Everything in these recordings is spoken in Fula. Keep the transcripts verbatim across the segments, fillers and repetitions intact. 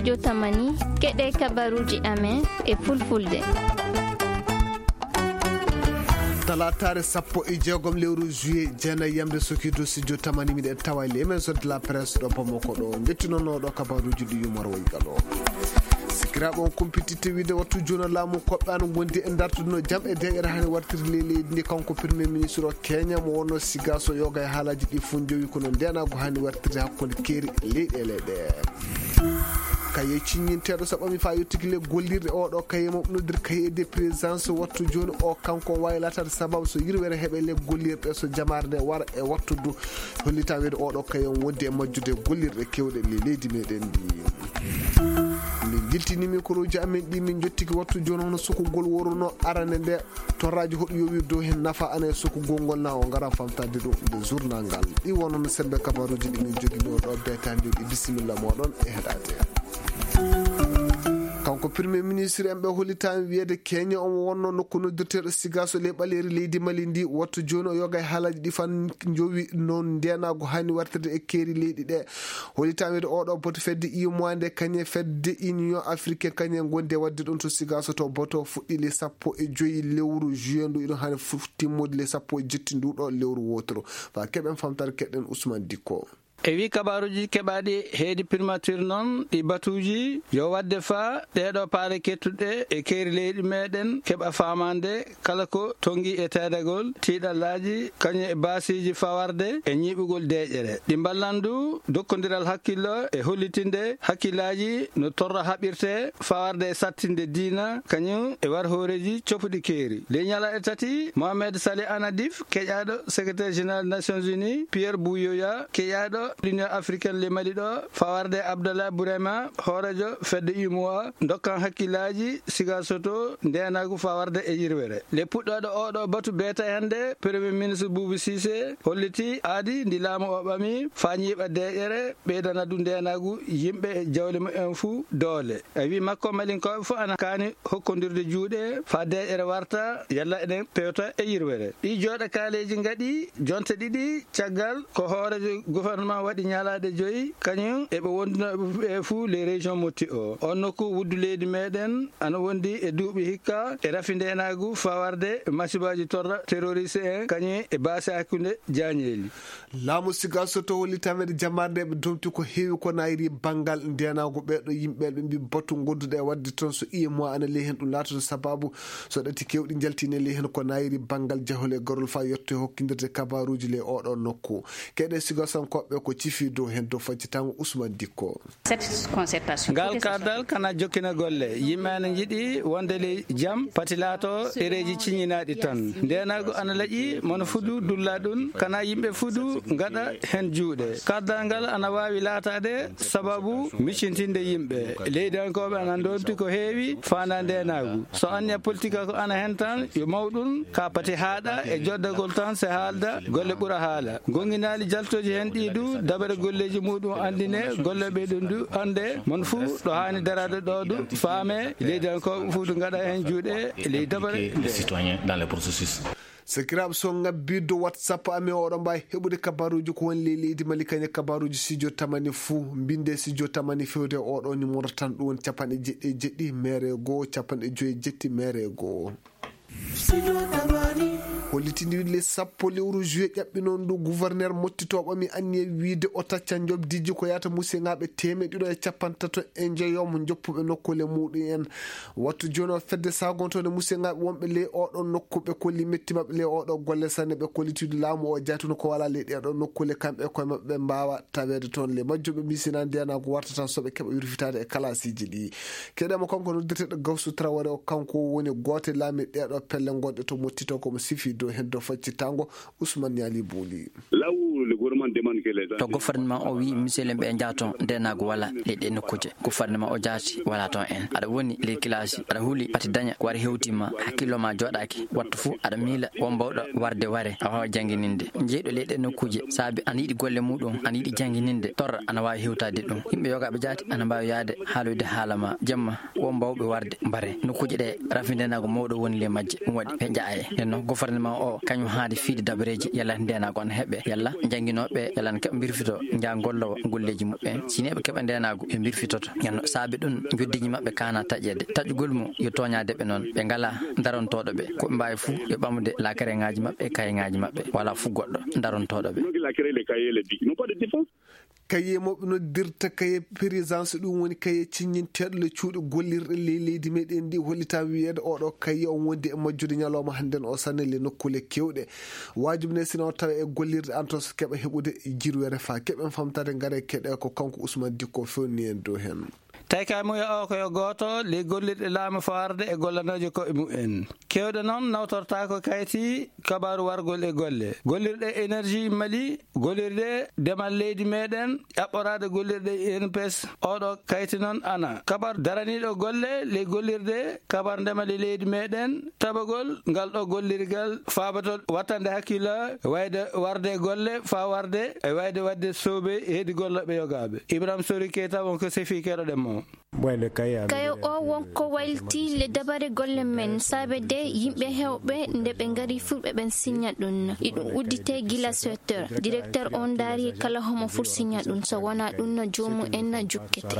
studio Tamani keɗe kabaruji amen e fulfulde. talatare sappo e jeegom lewru juillet jeenayi yamde sokido studio Tamani miɗen tawa le men sode la presse ɗo Bamako ɗo jettinonoɗo kabaruji ɗi yumor woygalo sikiraɓe on compétité wiide wattu joni laamu koɓɓano gondi e dartude jaam e deƴere hani wartiri le leydi ndi kanko premier ministre o Kenya mo wonno siga so yoga e haalaji ɗi fo jowi kono ndenago hani wartirde hakkude keeri leyɗele ɗe kaye ciññinteɗo so ɓami fa yettigile gollirde oɗo kaye moɓnodir kaye de présidence wattu joni o kanko waylatade sababu so yirwere heeɓe le gollirɗe so jamare nde wara e wattudu hollita wede oɗo kaye on woddi e majjude gollirɗe kewɗe le leydi meɗen ndi min jiltini micro ji amen ɗi min jottiki wattu joni hono sukugol woruno arane nde torraji hoɗo yowir dow hen nafa ana e sukugol ngol na o gara famtade ɗum nde journal ngal ɗi wonono sembe kabaruji ɗi min jogui ɗo ɗo betande ɗi bisimilla moɗon e heɗade kanko premier ministre en ɓe hollitami wiyede Kenya omo wonno nokku noddirteɗo sigaso le ɓaleri leydi Mali ndi wattu joni o yoga e haalaji ɗi fan jowi noon ndenago hani wartirde e keeri leydi ɗe hollitami wiyede oɗo boto fedde imoinde kañe fedde union africaine kañe gonde wadde ɗon to sigaso to boto fuɗɗi le sappo e joyi lewru juillet ndu iɗon hani timmode le sappo e jetti nduɗo lewru wotoro fa keɓen famtare keɗɗen Ousmane Dikko e wi kabaruji keɓaɗi heedi primature noon ɗi batuji yo wadde fa ɗeɗo paare kettuɗe e keeri leydi meɗen keɓa famande kala ko tongi e tedagol tiiɗallaji kañum e basiji fawarde e ñiɓugol deƴere ɗi ballandu dokkodiral hakkillo e hollitinde hakkillaji no torra haɓirte fawarde e sattinde diina kañum e war hooreji copuɗi keeri ley ñala e tati Mohamed Salih Anadif keƴaɗo secrétaire général Nations Unies Pierre Bouyoya keƴaɗo l'Union africaine le Mali ɗo fawarde Abdallah Bourema hoorejo fedde U M O A dokkan hakkillaji siga soto ndenagu fawarde e yirwere le puɗɗoɗo oɗo batu beeta hande premier ministre Boubou Cissé holliti aadi ndi laamu o ɓami fa ñiiɓa deƴere ɓeydana du ndenagu yimɓe e jawle mumen fuu doole e wi makko malinkoɓe fof ana kaani hokkodirde juuɗe fa deƴere warta yalla eɗen pewta e yirwere ɗi jooɗe kaaleji gaɗi jonte ɗiɗi caggal ko hoorejo gouvernement waɗi ñalade joyi kañum eɓe wondunoɓe e fuu les régions motti o on nokku wuddu leydi meɗen ana wondi e duuɓi hikka e rafi ndenagu fawarde masibaji torra terroriste en kañum e baase hakkude jañeli laamu siga soto hollitamede jamarde ɓe domti ko heewi ko nayri banggal ndenago ɓeɗo yimɓe ɓe mbi batu godduɗe e wadde toon so iye mo ana ley hen ɗum latoto sababu so ɗati kewɗi jaltine ley hen ko nayri banggal jahole garol fa yetto hokkidirde kabaruji le oɗo nokku keɗe siga sankoɓe ko cifi dow hen dow faccitango Ousmane Dikko ngal kardal kana jokkina golle yimɓe ana jiiɗi wonde le jaam pati laato ɗereji ciññinaɗi tan ndenago ana laaƴi mono fuudu dulla ɗum kana yimɓe fuudu gaɗa hen juuɗe kardal ngal ana wawi laatade sababu miccintinde yimɓe leydankoɓe ana domti ko heewi fanda ndenagu so anniya politique ko ana hen tan yo mawɗum ka pati haaɗa e joddagol tan se haalda golle ɓuura haala gonginali jaltoji hen ɗiɗu dabare golleji muɗum andine golle ɓeɗon du ande mon fuu ɗo hani darade ɗo du faame leydankoɓe fuu ɗo gaɗa hen juuɗe ley dabare sakiraɓe so ngabbido whatsapp amen oɗon mbawi heɓude kabaruji ko woni leydi Mali kañe kabaruji studio Tamani fuu binde studio Tamani fewde oɗo numéro tan ɗum woni capanɗe jeɗɗi e jeɗɗi mere goho capanɗe joyi jetti mere goho hollitini le sappo lewru juillet ƴaɓɓi noon du gouverneur mottitoɓo mi anni e wiide o tacca jobdiji ko yata musiŋaɓe temeɗiɗo e capantato e jeeyomo joppuɓe nokkule muɗum en wattu joni o fedde sagontode musiŋaɓe wonɓe ley oɗo nokku ɓe kolli metti mabɓe ley oɗo golle sanne ɓe kollitude laamu o jatuno ko wala ley ɗeɗo nokkule kamɓe koye mabɓe ɓe mbawa tawede toon le majjuɓe misina ndenago warta tan soɓe keeɓa yurfitade e kalasiji ɗi keɗema kanko noddirteɗo Gawsu Traoré o kanko woni gote laami ɗeɗo pelle gonɗe to mottito komo sifi dow hen dow faccitango Ousmane Yali Bouli to gouvernement o wi misilem ɓe jaton ndenago walla leyɗe nokkuje gouvernement o jaati wala ton en aɗa woni ley classe aɗa huuli pati daña ko wari hewtima hakkillo ma joɗaki wattu fou aɗa miila won mbawɗo warde ware a wawa jangguininde jeyɗo leyɗe nokkuje saabi ana yiiɗi golle muɗum ana yiiɗi jangguininde torra ana wawi hewtade ɗum yimɓe yogaɓe jaati ana mbawi yaade haaloyde haalama jamma won bawɓe warde mbare nokkuji ɗe rafindenago mawɗo woni le majje ɗum waɗi ɓe jaaye nden noon gouvernement o kañum haade fiide dabareji yalla ndenago an heɓe yalla jangguinoɓe yalla ne keɓa birfito ja gollowo golleji muɓɓe sini ɓe keɓa ndenago ɓe birfitoto ñanno saabi ɗum joddiji mabɓe kana taƴede taƴugol mum yo toñade ɓe noon ɓe ngala darontoɗo ɓe ko ɓe mbawi fuu yo ɓamude lakare ngaji mabɓe kaye ngaji mabɓe wala fu goɗɗo darontoɗo ɓe kaye moɓe noddirta kaye présence ɗum woni kaye cinñinteɗo le cuuɗe gollirɗe ley leydi meɗen ndi hollita wiyede oɗo kaye on wondi e majjude ñalawma hannden o sanne le nokkule kewɗe wajibi ne sino tawa e gollirde an to so keɓa heɓude jirwere fa keɓen famtade gaare keɗe ko kanko Ousmane Dicko fewni en dow hen tawi ka muya o koyo goto le gollirɗe laamu fawarde e gollanoje koɓe mumen kewɗe noon nawtorta ko kayti kabaru wargol e golle gollirɗe énergie mali gollirɗe demal leydi meɗen ƴaɓɓorade gollirɗe I N P S oɗo kayti noon ana kabaru daraniɗo golle le gollirde kabaru ndemal e leydi meɗen tabagol ngal ɗo gollirgal fabato wattande hakkilo wayde warde golle fa warde e wayde wadde soobe heedi golloɓe yogaɓe Ibrahima Sori Keita wonko sefi keɗoɗen mo kayo o wonko waylti le dabare golle men saabe de yimɓe hewɓe nde ɓe ngari fulɓe ɓen signa ɗum iɗum uddite gila secteur directeur on daari kala homo fut signa ɗum so wona ɗum no jomum en na jukkete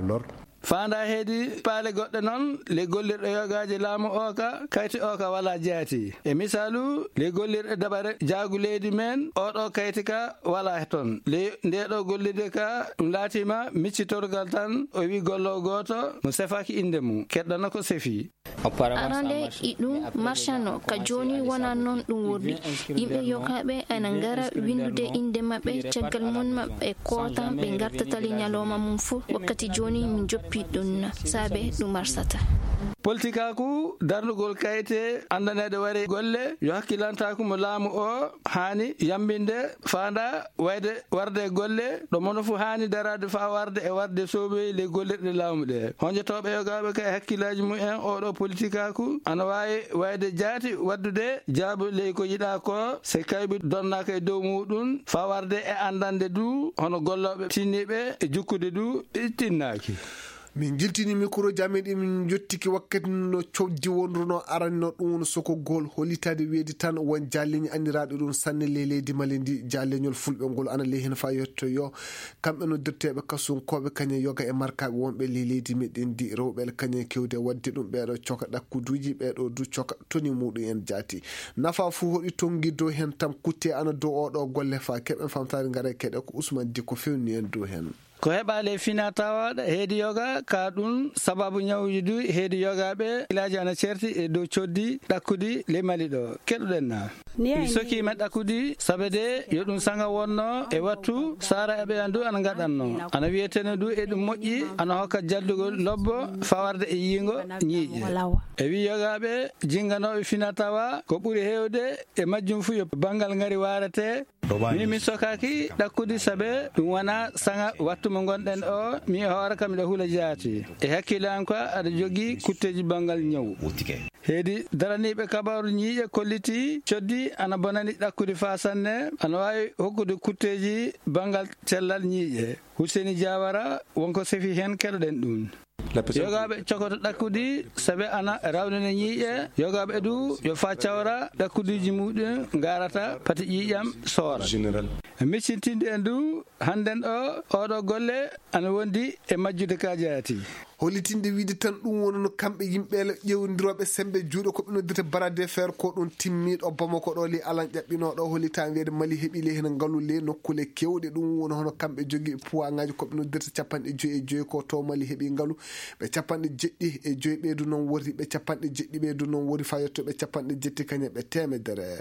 fanda heedi paale goɗɗe noon le gollirɗe yogaji laamu oka kayti oka wala jaati e misalu le gollirɗe dabare jaagu leydi men oɗo kayti ka wala toon le ndeɗo gollirde ka ɗum laatima miccitorgal tan o wi gollo goto mo sefaki inde mum keɗɗano ko sefi arande iɗum marchano ka joni wona noon ɗum wurdi yimɓe yogaɓe ana ngara windude inde mabɓe caggal mon mabɓe kota ɓe gartatali ñalawma mum fuu wakkati joni min joppi ɗum saabe ɗum marsata politique aku darnugol kayite andanede wari golle yo hakkilantako mo laamu o hani yambinde fanda wayde warde golle ɗo mono fu hani darade fa warde e warde sobe le gollirɗe laamu ɗe honjotoɓe yogaɓe kay hakkillaji mumen oɗo politique aku ana wawi wayde jaati waddude jaabu ley ko yiɗa ko se kayɓe donnaka e dow muɗum fa warde e andande du hono golloɓe tinniɓe e jukkude du ɓe tinnaki min jiltini micro jamin ɗi min jottiki wakkati no coddi wonruno aranno ɗum woni sokogol holitade weedi tan won jalleñi anniraɗo ɗum sanne le leydi mali ndi jalleñol fulɓe ngol ana ley hen fa yetto yo kamɓe no dirteɓe kasunkoɓe kañe yoga e markaɓe wonɓe le leydi meɗen ndi rewɓe kañe kewde wadde ɗum ɓeɗo coka ɗakkuduji ɓeɗo du coka toni muɗum en jaati nafa fu hoɗi tongi dow hen tam kutte ana dow oɗo golle fa keɓen famtade gaara keɗe ko Ousmane Dicko fewni en dow hen ko heɓale fina tawaɗo heedi yoga ka ɗum sababu ñawuji du heedi yogaɓe ilaji ana certi e dow coddi ɗakkudi le mali ɗo keɗuɗen na mi sokima ɗakkudi sabe de yo ɗum sanga wonno e wattu sara eɓe an du ana gaɗanno ana wiyetene du e ɗum moƴƴi ana hokka jaddugol lobbo fawarde e yiingo ñiiƴe e wi yogaɓe jinganoɓe fina tawa ko ɓuuri hewde e majjum fu yo banggal ngari warete min mi sokaki ɗakkudi sabe ɗum wona sanga wattu mo gonɗen o mi hoore kam ɗo huula jaati e hakkille an ko aɗa jogui kutteji bangal ñaw heedi daraniɓe kabaru ñiiƴe kolliti coddi ana bonani ɗakkude fa sanne ana wawi hokkude kutteji bangal cellal ñiiƴe Husseini Diawara wonko sefi hen keɗoɗen ɗum yogaɓe cokoto ɗakkudi saabe ana rawnine ñiiƴe yogaɓe du yo fa cawra ɗakkudiji muɗum garata pati ƴiƴam soora miccintinde en du hannden o oɗo golle ana wondi e majjude ka jaati holitinde wiide tan ɗum woni no kamɓe yimɓeele ƴewdiroɓe sembe juuɗe ko ɓe noddita barade faire ko ɗum timmiɗo Bamako ɗo li alan ƴaɓɓinoɗo holita wiide Mali heeɓi le hen ngalu le nokkule kewɗe ɗum woni hono kamɓe jogui poids ngaji ko ɓe noddirta capanɗe joyyi e joyyi ko to Mali heeɓi ngalu ɓe capanɗe jeɗɗi e joyyi ɓeydu noon wori ɓe capanɗe jeɗɗi ɓeydu noon wori fa yettoɓe capanɗe jetti kañe ɓe temedere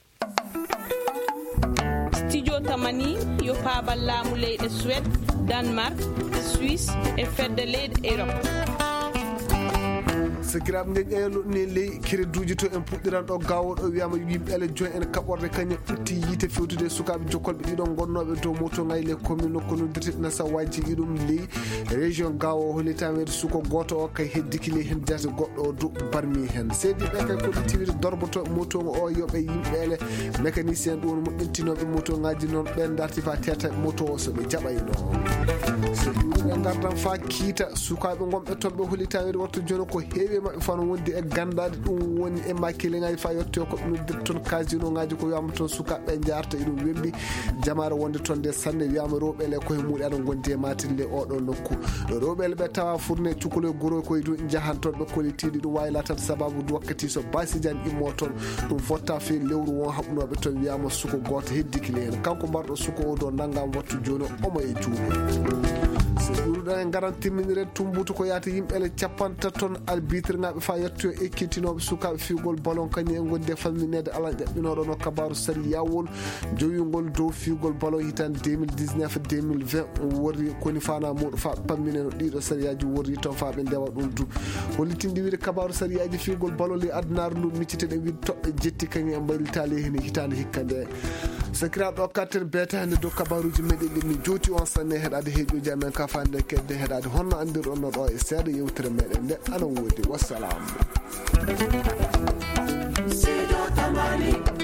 studio tamani yo paabal laamu leyɗe Suède Danemark Suisse e fedde leyɗe Europe sikiraɓe nden ƴeelo ni ley créduji to en puɗɗiran ɗo gawoɗo wiyama yimɓele joyi en kaɓorde kañum ɓutti yiite fewtude sukaɓe jokkolɓe ɗiɗon gonnoɓe dow moto ngayle commune o ko noddirte nasa wajji ɗum ley région gawo hollitamede suko goto o kay heddiki ley hen jate goɗɗo o du barmi hen seydi ɓe kay koɗi tiwide dorboto moto o yoɓe yimɓele mécanicien ɗum moƴƴintinoɓe moto ngaji noon ɓen darti fa teta moto o soɓe jaɓayno so ɗuɗe gardan fa kiita sukaɓe gonɓe toon ɓe hollitawede watto joni ko heewi mabɓe fano wondi e gandade ɗum woni e makkileŋaji fa yetto ko noddirte toon casino ngaji ko wiyama toon sukaɓe jarta eɗum wembi jamare wonde toon nde sanne wiyama rewɓele koye muɗe aɗa gondi e matille oɗo nokku rewɓele ɓe tawa fourné cukolo goro koye du jahan toon ɓe kollitiɗi ɗum wayla tan sababu du wakkati so basidiane immo toon ɗum fotta fe lewru won haɓnoɓe toon wiyama suko goto heddikile hen kanko mbarɗo suko o do nangam wattu joni omo e juuɗo so ɗuɗuɗan en garan timminire tumbuto ko yata yimɓele capanta toon arbitre ngaɓe fa yetto ekkitinoɓe sukaɓe figol ballon kañum en gondi e famminede ala ƴaɓɓinoɗo no kabaru sari yawol jowingol dow figol ballon hitande deux mille dix-neuf deux mille vingt worri koni fana muɗo fa pammine no ɗiɗo sariyaji worri toon fa ɓe ndewa ɗum du hollitinde wiide kabaru sariyaji figol ballon li adnaru ndu micciteɗe wiide toɓɓe jetti kañum e mbaylitali hen hitande hikka nde sakiraɗo katten beetande dow kabaruji meɗen ɗi min jooti on sanne heɗade heeƴoji amen ka fande kedde heɗade honno andirɗon no ɗo e seeɗa yewtere meɗen nde ana woodi wassalamu.